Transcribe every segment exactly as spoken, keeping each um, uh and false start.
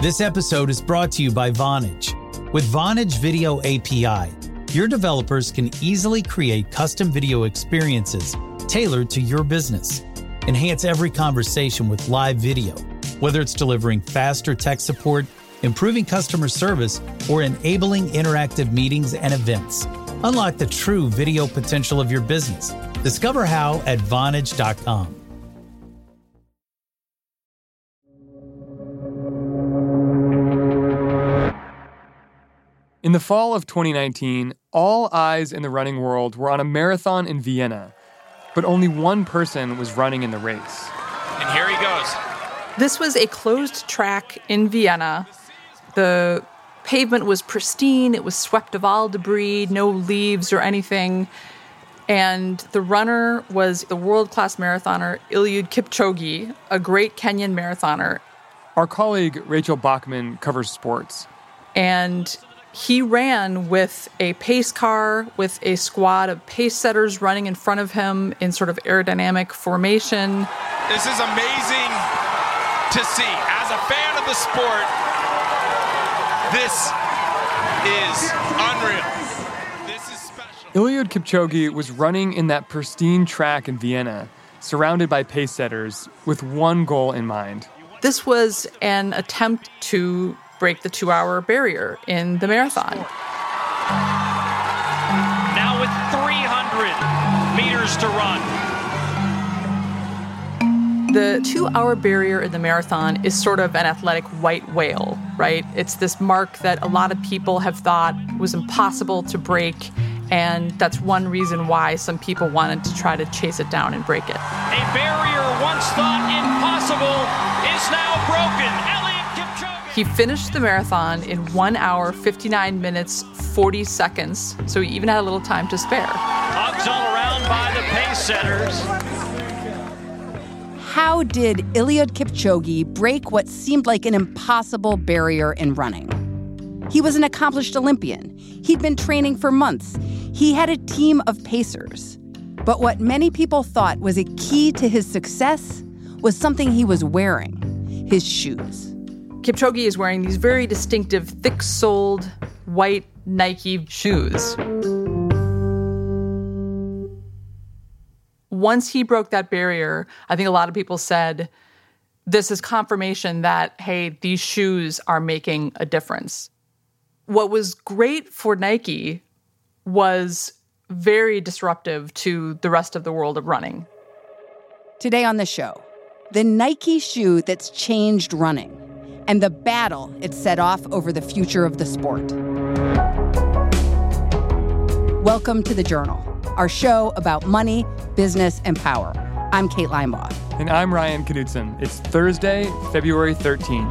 This episode is brought to you by Vonage. With Vonage Video A P I, your developers can easily create custom video experiences tailored to your business. Enhance every conversation with live video, whether it's delivering faster tech support, improving customer service, or enabling interactive meetings and events. Unlock the true video potential of your business. Discover how at Vonage dot com. In the fall of twenty nineteen, all eyes in the running world were on a marathon in Vienna, but only one person was running in the race. And here he goes. This was a closed track in Vienna. The pavement was pristine. It was swept of all debris, no leaves or anything. And the runner was the world-class marathoner Eliud Kipchoge, a great Kenyan marathoner. Our colleague Rachel Bachman covers sports. And he ran with a pace car, with a squad of pace setters running in front of him in sort of aerodynamic formation. This is amazing to see. As a fan of the sport, this is unreal. This is special. Eliud Kipchoge was running in that pristine track in Vienna, surrounded by pace setters, with one goal in mind. This was an attempt to break the two-hour barrier in the marathon. Now with three hundred meters to run. The two-hour barrier in the marathon is sort of an athletic white whale, right? It's this mark that a lot of people have thought was impossible to break, and that's one reason why some people wanted to try to chase it down and break it. A barrier once thought impossible is now broken. He finished the marathon in one hour, fifty-nine minutes, forty seconds, so he even had a little time to spare. Hugs all around by the pace setters. How did Eliud Kipchoge break what seemed like an impossible barrier in running? He was an accomplished Olympian. He'd been training for months. He had a team of pacers. But what many people thought was a key to his success was something he was wearing: his shoes. Kipchoge is wearing these very distinctive, thick-soled, white Nike shoes. Once he broke that barrier, I think a lot of people said, this is confirmation that, hey, these shoes are making a difference. What was great for Nike was very disruptive to the rest of the world of running. Today on the show, the Nike shoe that's changed running, and the battle it set off over the future of the sport. Welcome to The Journal, our show about money, business, and power. I'm Kate Linebaugh. And I'm Ryan Knutson. It's Thursday, February thirteenth.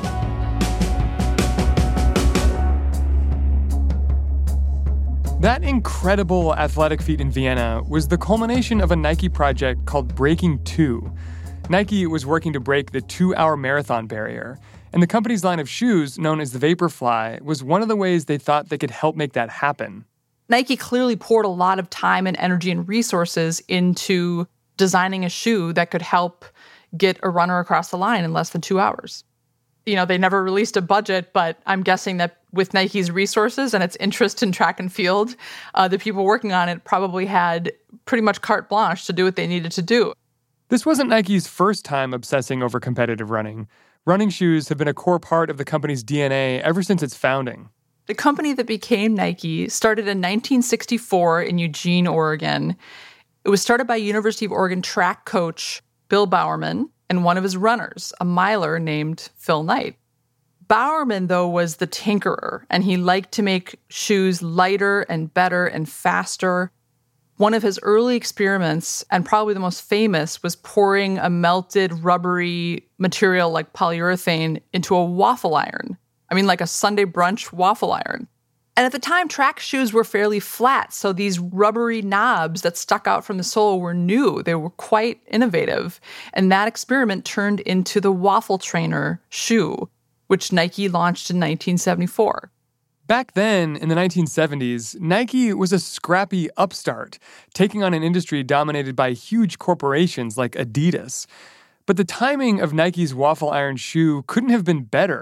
That incredible athletic feat in Vienna was the culmination of a Nike project called Breaking Two. Nike was working to break the two-hour marathon barrier, and the company's line of shoes, known as the Vaporfly, was one of the ways they thought they could help make that happen. Nike clearly poured a lot of time and energy and resources into designing a shoe that could help get a runner across the line in less than two hours. You know, they never released a budget, but I'm guessing that with Nike's resources and its interest in track and field, uh, the people working on it probably had pretty much carte blanche to do what they needed to do. This wasn't Nike's first time obsessing over competitive running. Running shoes have been a core part of the company's D N A ever since its founding. The company that became Nike started in nineteen sixty-four in Eugene, Oregon. It was started by University of Oregon track coach Bill Bowerman and one of his runners, a miler named Phil Knight. Bowerman, though, was the tinkerer, and he liked to make shoes lighter and better and faster. One of his early experiments, and probably the most famous, was pouring a melted rubbery material like polyurethane into a waffle iron. I mean, like a Sunday brunch waffle iron. And at the time, track shoes were fairly flat, so these rubbery knobs that stuck out from the sole were new. They were quite innovative. And that experiment turned into the waffle trainer shoe, which Nike launched in nineteen seventy-four. Back then, in the nineteen seventies, Nike was a scrappy upstart, taking on an industry dominated by huge corporations like Adidas. But the timing of Nike's waffle iron shoe couldn't have been better.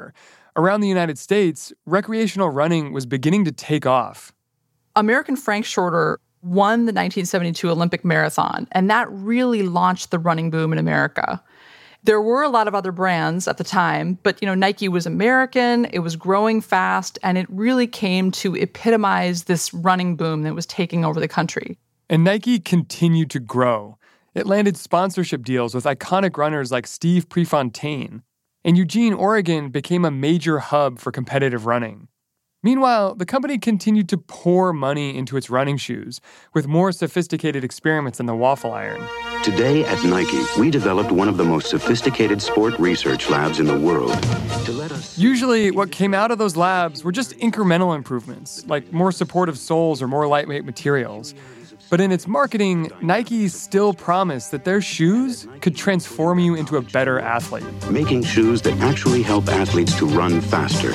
around the United States, recreational running was beginning to take off. American Frank Shorter won the nineteen seventy-two Olympic Marathon, and that really launched the running boom in America. There were a lot of other brands at the time, but you know, Nike was American, it was growing fast, and it really came to epitomize this running boom that was taking over the country. And Nike continued to grow. It landed sponsorship deals with iconic runners like Steve Prefontaine, and Eugene, Oregon became a major hub for competitive running. Meanwhile, the company continued to pour money into its running shoes, with more sophisticated experiments than the waffle iron. Today at Nike, we developed one of the most sophisticated sport research labs in the world to let us... Usually, what came out of those labs were just incremental improvements, like more supportive soles or more lightweight materials. But in its marketing, Nike still promised that their shoes could transform you into a better athlete. Making shoes that actually help athletes to run faster.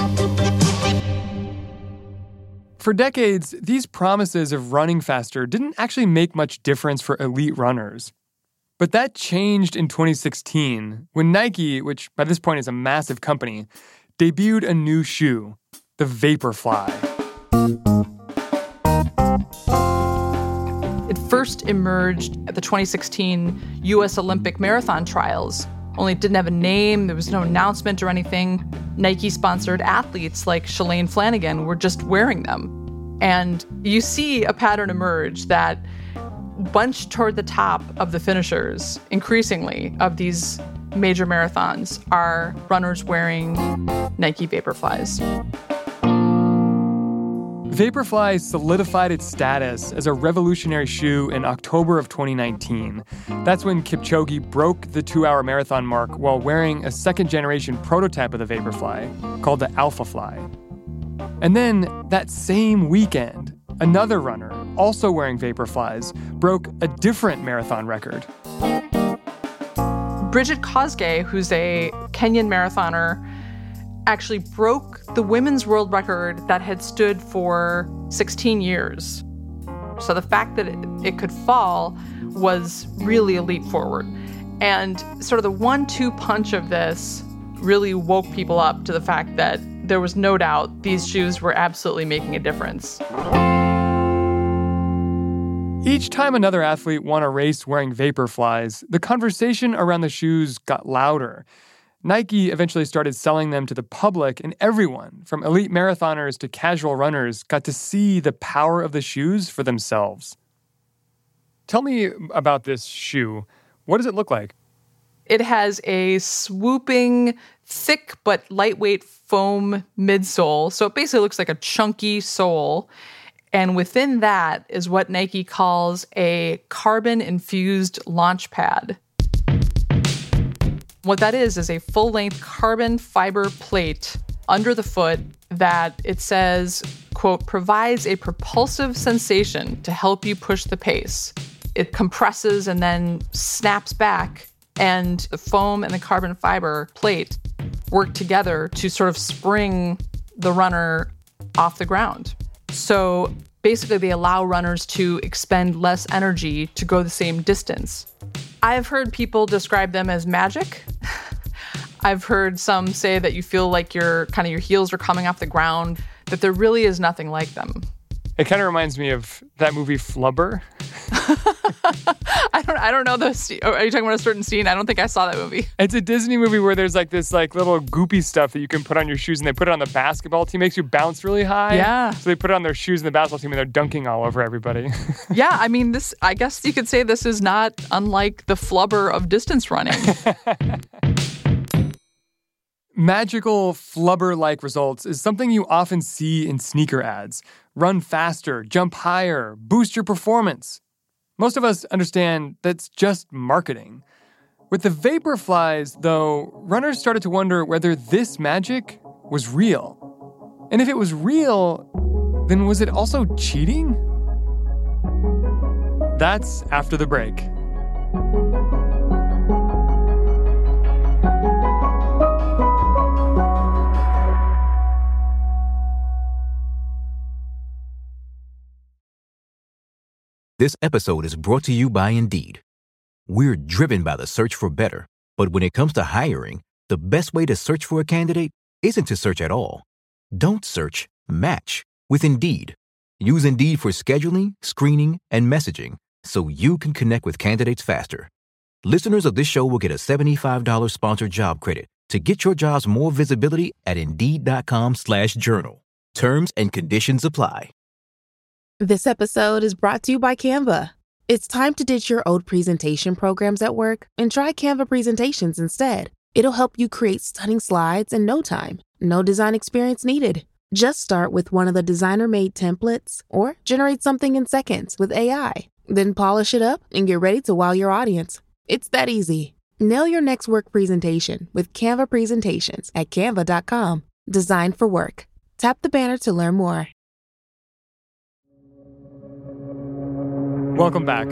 For decades, these promises of running faster didn't actually make much difference for elite runners. But that changed in twenty sixteen when Nike, which by this point is a massive company, debuted a new shoe, the Vaporfly. It first emerged at the twenty sixteen U S Olympic marathon trials, only it didn't have a name, there was no announcement or anything. Nike-sponsored athletes like Shalane Flanagan were just wearing them. And you see a pattern emerge that bunched toward the top of the finishers, increasingly, of these major marathons are runners wearing Nike Vaporflies. Vaporfly solidified its status as a revolutionary shoe in October of twenty nineteen. That's when Kipchoge broke the two-hour marathon mark while wearing a second-generation prototype of the Vaporfly called the Alphafly. And then, that same weekend, another runner, also wearing Vaporflies, broke a different marathon record. Brigid Kosgei, who's a Kenyan marathoner, actually broke the women's world record that had stood for sixteen years. So the fact that it, it could fall was really a leap forward. And sort of the one two punch of this really woke people up to the fact that there was no doubt these shoes were absolutely making a difference. Each time another athlete won a race wearing Vaporflies, the conversation around the shoes got louder. Nike eventually started selling them to the public, and everyone, from elite marathoners to casual runners, got to see the power of the shoes for themselves. Tell me about this shoe. What does it look like? It has a swooping, thick but lightweight foam midsole, so it basically looks like a chunky sole. And within that is what Nike calls a carbon-infused launch pad. What that is is a full-length carbon fiber plate under the foot that it says, quote, provides a propulsive sensation to help you push the pace. It compresses and then snaps back, and the foam and the carbon fiber plate work together to sort of spring the runner off the ground. So basically, they allow runners to expend less energy to go the same distance. I've heard people describe them as magic. I've heard some say that you feel like your kind of your heels are coming off the ground, that there really is nothing like them. It kind of reminds me of that movie Flubber. I don't I don't know those. Are you talking about a certain scene? I don't think I saw that movie. It's a Disney movie where there's like this like little goopy stuff that you can put on your shoes, and they put it on the basketball team. Makes you bounce really high. Yeah. So they put it on their shoes in the basketball team, and they're dunking all over everybody. Yeah, I mean, this. I guess you could say this is not unlike the Flubber of distance running. Magical Flubber-like results is something you often see in sneaker ads. Run faster, jump higher, boost your performance. Most of us understand that's just marketing. With the Vaporflies, though, runners started to wonder whether this magic was real. And if it was real, then was it also cheating? That's after the break. This episode is brought to you by Indeed. We're driven by the search for better, but when it comes to hiring, the best way to search for a candidate isn't to search at all. Don't search, match with Indeed. Use Indeed for scheduling, screening, and messaging so you can connect with candidates faster. Listeners of this show will get a seventy-five dollars sponsored job credit to get your jobs more visibility at Indeed.com slash journal. Terms and conditions apply. This episode is brought to you by Canva. It's time to ditch your old presentation programs at work and try Canva presentations instead. It'll help you create stunning slides in no time. No design experience needed. Just start with one of the designer-made templates or generate something in seconds with A I. Then polish it up and get ready to wow your audience. It's that easy. Nail your next work presentation with Canva Presentations at canva dot com. Designed for work. Tap the banner to learn more. Welcome back.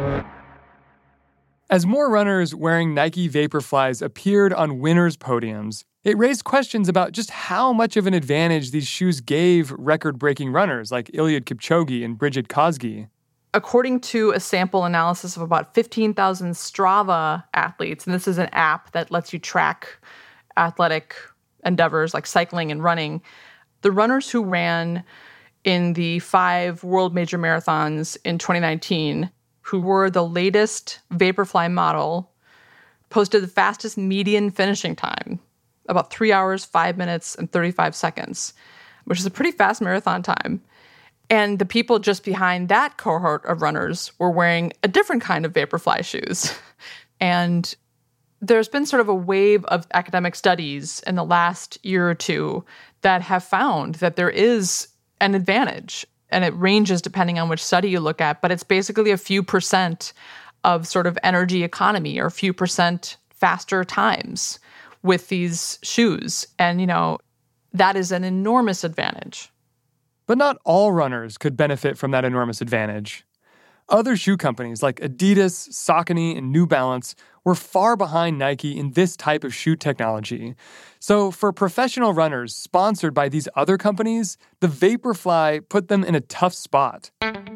As more runners wearing Nike Vaporflies appeared on winners' podiums, it raised questions about just how much of an advantage these shoes gave record-breaking runners like Eliud Kipchoge and Brigid Kosgei. According to a sample analysis of about fifteen thousand Strava athletes, and this is an app that lets you track athletic endeavors like cycling and running, the runners who ran in the five world major marathons in twenty nineteen, who were the latest Vaporfly model, posted the fastest median finishing time, about three hours, five minutes, and thirty-five seconds, which is a pretty fast marathon time. And the people just behind that cohort of runners were wearing a different kind of Vaporfly shoes. And there's been sort of a wave of academic studies in the last year or two that have found that there is an advantage. And it ranges depending on which study you look at, but it's basically a few percent of sort of energy economy or a few percent faster times with these shoes. And, you know, that is an enormous advantage. But not all runners could benefit from that enormous advantage. Other shoe companies like Adidas, Saucony, and New Balance were far behind Nike in this type of shoe technology. So for professional runners sponsored by these other companies, the Vaporfly put them in a tough spot.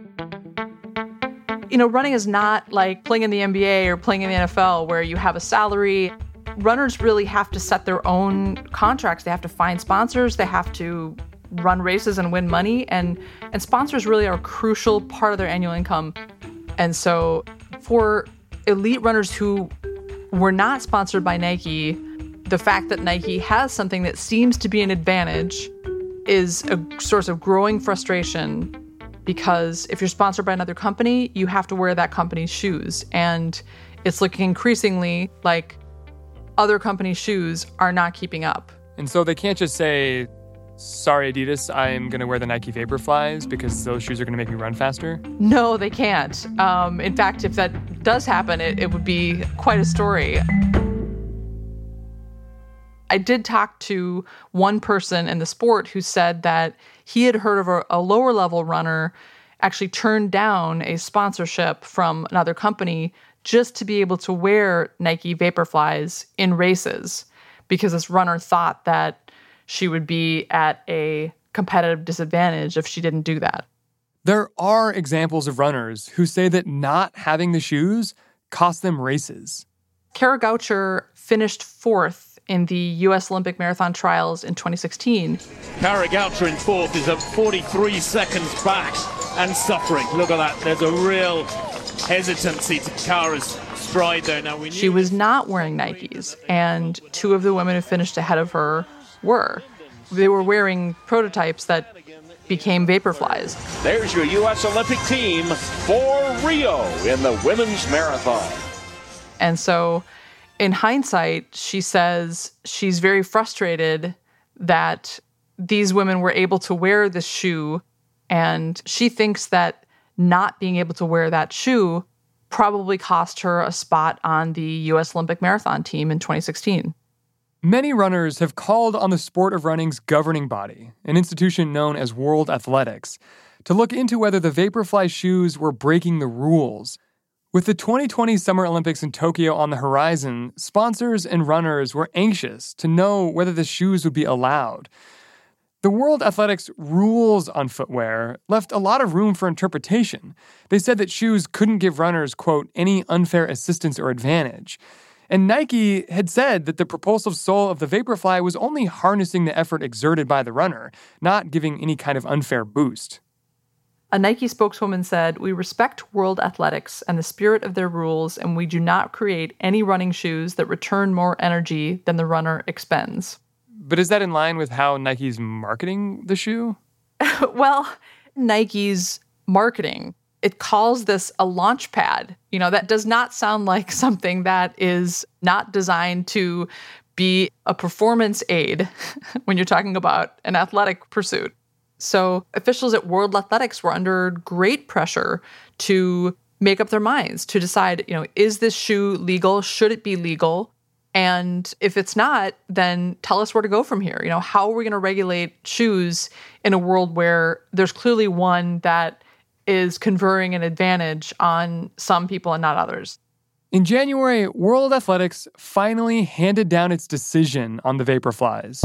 You know, running is not like playing in the N B A or playing in the N F L where you have a salary. Runners really have to set their own contracts. They have to find sponsors. They have to run races and win money. And, and sponsors really are a crucial part of their annual income. And so for elite runners who were not sponsored by Nike, the fact that Nike has something that seems to be an advantage is a source of growing frustration, because if you're sponsored by another company, you have to wear that company's shoes. And it's looking increasingly like other companies' shoes are not keeping up. And so they can't just say, sorry, Adidas, I'm going to wear the Nike Vaporflies because those shoes are going to make me run faster? No, they can't. Um, in fact, if that does happen, it, it would be quite a story. I did talk to one person in the sport who said that he had heard of a, a lower-level runner actually turned down a sponsorship from another company just to be able to wear Nike Vaporflies in races, because this runner thought that she would be at a competitive disadvantage if she didn't do that. There are examples of runners who say that not having the shoes cost them races. Kara Goucher finished fourth in the U S Olympic Marathon Trials in twenty sixteen. Kara Goucher in fourth is at forty-three seconds back and suffering. Look at that. There's a real hesitancy to Kara's stride there. Now we She was not wearing Nikes, and two of the women who finished ahead of her were. They were wearing prototypes that became Vaporflies. There's your U S Olympic team for Rio in the women's marathon. And so, in hindsight, she says she's very frustrated that these women were able to wear this shoe, and she thinks that not being able to wear that shoe probably cost her a spot on the U S Olympic marathon team in twenty sixteen. Many runners have called on the sport of running's governing body, an institution known as World Athletics, to look into whether the Vaporfly shoes were breaking the rules. With the twenty twenty Summer Olympics in Tokyo on the horizon, sponsors and runners were anxious to know whether the shoes would be allowed. The World Athletics rules on footwear left a lot of room for interpretation. They said that shoes couldn't give runners, quote, any unfair assistance or advantage. And Nike had said that the propulsive sole of the Vaporfly was only harnessing the effort exerted by the runner, not giving any kind of unfair boost. A Nike spokeswoman said, "We respect World Athletics and the spirit of their rules, and we do not create any running shoes that return more energy than the runner expends." But is that in line with how Nike's marketing the shoe? Well, Nike's marketing, it calls this a launch pad. You know, that does not sound like something that is not designed to be a performance aid when you're talking about an athletic pursuit. So officials at World Athletics were under great pressure to make up their minds, to decide, you know, is this shoe legal? Should it be legal? And if it's not, then tell us where to go from here. You know, how are we going to regulate shoes in a world where there's clearly one that is conferring an advantage on some people and not others? In January, World Athletics finally handed down its decision on the Vaporflies.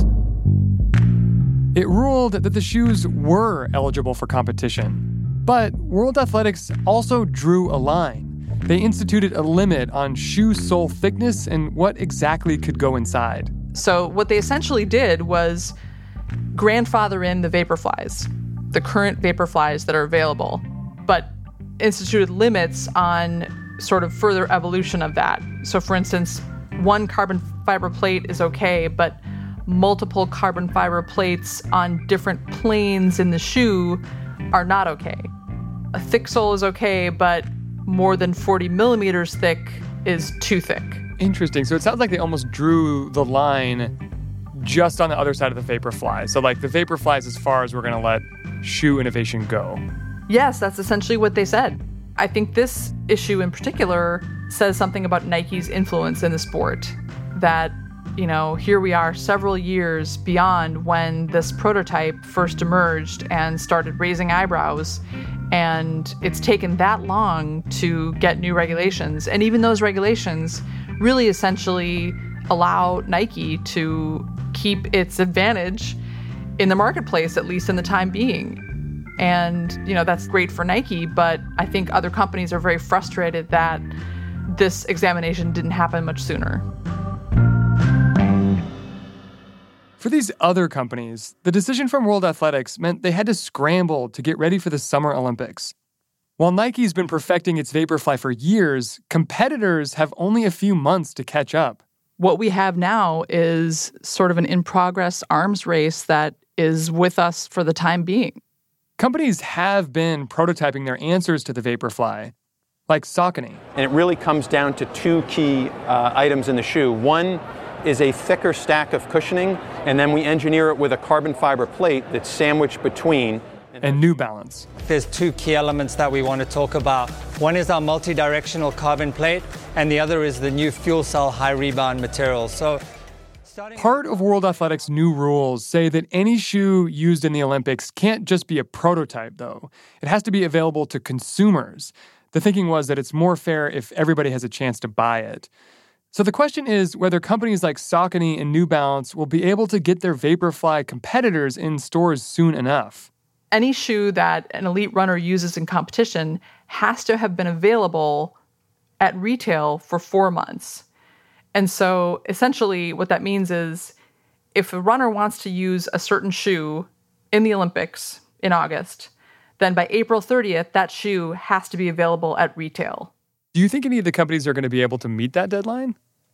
It ruled that the shoes were eligible for competition. But World Athletics also drew a line. They instituted a limit on shoe sole thickness and what exactly could go inside. So what they essentially did was grandfather in the Vaporflies, the current Vaporflies that are available, but instituted limits on sort of further evolution of that. So for instance, one carbon fiber plate is okay, but multiple carbon fiber plates on different planes in the shoe are not okay. A thick sole is okay, but more than forty millimeters thick is too thick. Interesting. So it sounds like they almost drew the line just on the other side of the Vaporfly. So like the Vaporfly is as far as we're going to let shoe innovation go. Yes, that's essentially what they said. I think this issue in particular says something about Nike's influence in the sport, that, you know, here we are several years beyond when this prototype first emerged and started raising eyebrows. And it's taken that long to get new regulations. And even those regulations really essentially allow Nike to keep its advantage in the marketplace, at least in the time being. And, you know, that's great for Nike, but I think other companies are very frustrated that this examination didn't happen much sooner. For these other companies, the decision from World Athletics meant they had to scramble to get ready for the Summer Olympics. While Nike's been perfecting its Vaporfly for years, competitors have only a few months to catch up. What we have now is sort of an in-progress arms race that is with us for the time being. Companies have been prototyping their answers to the Vaporfly, like Saucony. And it really comes down to two key uh, items in the shoe. One is a thicker stack of cushioning, and then we engineer it with a carbon fiber plate that's sandwiched between. And New Balance. There's two key elements that we want to talk about. One is our multi-directional carbon plate, and the other is the new fuel cell high rebound material. So, part of World Athletics' new rules say that any shoe used in the Olympics can't just be a prototype, though. It has to be available to consumers. The thinking was that it's more fair if everybody has a chance to buy it. So the question is whether companies like Saucony and New Balance will be able to get their Vaporfly competitors in stores soon enough. Any shoe that an elite runner uses in competition has to have been available at retail for four months. And so essentially what that means is if a runner wants to use a certain shoe in the Olympics in August, then by April thirtieth, that shoe has to be available at retail. Do you think any of the companies are going to be able to meet that deadline?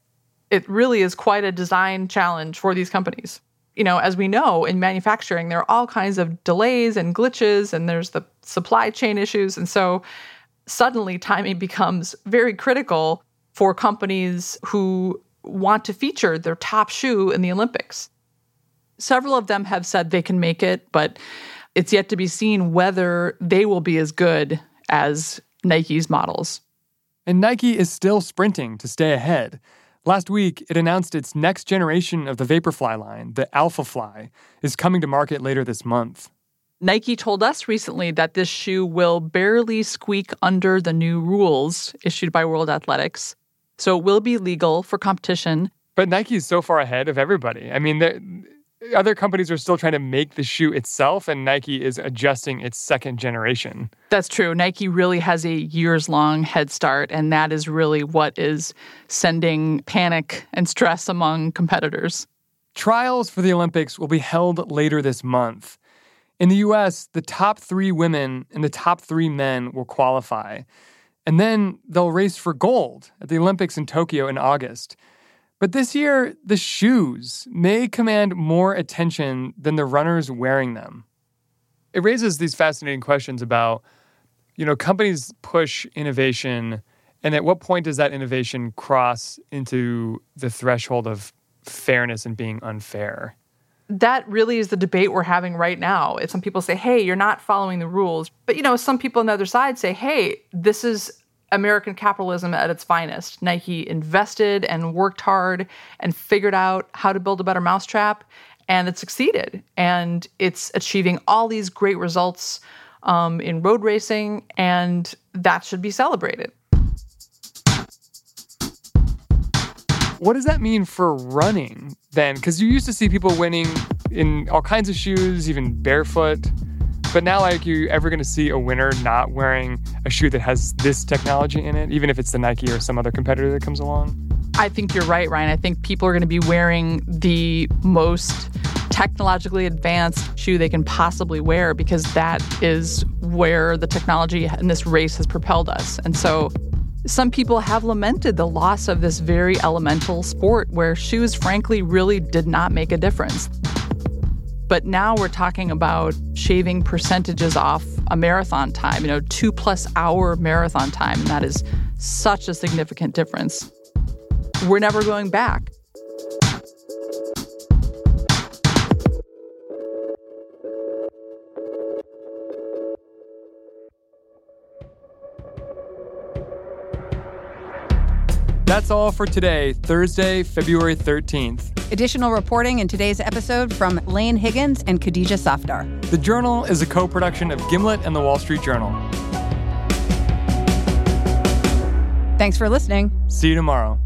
It really is quite a design challenge for these companies. You know, as we know, in manufacturing, there are all kinds of delays and glitches, and there's the supply chain issues. And so suddenly timing becomes very critical for companies who want to feature their top shoe in the Olympics. Several of them have said they can make it, but it's yet to be seen whether they will be as good as Nike's models. And Nike is still sprinting to stay ahead. Last week, it announced its next generation of the Vaporfly line, the Alphafly, is coming to market later this month. Nike told us recently that this shoe will barely squeak under the new rules issued by World Athletics, so it will be legal for competition. But Nike is so far ahead of everybody. I mean, other companies are still trying to make the shoe itself, and Nike is adjusting its second generation. That's true. Nike really has a years-long head start, and that is really what is sending panic and stress among competitors. Trials for the Olympics will be held later this month. In the U S, the top three women and the top three men will qualify. And then they'll race for gold at the Olympics in Tokyo in August. But this year, the shoes may command more attention than the runners wearing them. It raises these fascinating questions about, you know, companies push innovation, and at what point does that innovation cross into the threshold of fairness and being unfair? That really is the debate we're having right now. Some people say, hey, you're not following the rules. But, you know, some people on the other side say, hey, this is American capitalism at its finest. Nike invested and worked hard and figured out how to build a better mousetrap, and it succeeded. And it's achieving all these great results um, in road racing, and that should be celebrated. What does that mean for running then? Because you used to see people winning in all kinds of shoes, even barefoot. But now, like, are you ever going to see a winner not wearing a shoe that has this technology in it, even if it's the Nike or some other competitor that comes along? I think you're right, Ryan. I think people are going to be wearing the most technologically advanced shoe they can possibly wear because that is where the technology in this race has propelled us. And so some people have lamented the loss of this very elemental sport where shoes, frankly, really did not make a difference. But now we're talking about shaving percentages off a marathon time, you know, two plus hour marathon time. And that is such a significant difference. We're never going back. That's all for today, Thursday, February thirteenth. Additional reporting in today's episode from Lane Higgins and Khadija Safdar. The Journal is a co-production of Gimlet and The Wall Street Journal. Thanks for listening. See you tomorrow.